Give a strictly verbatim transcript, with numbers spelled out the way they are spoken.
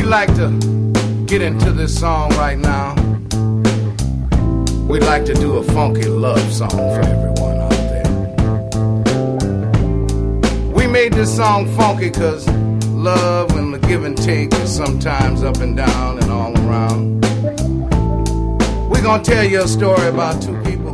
we'd like to get into this song right now. We'd like to do a funky love song for everyone out there. We made this song funky because love and the give and take is sometimes up and down and all around. We're gonna tell you a story about two people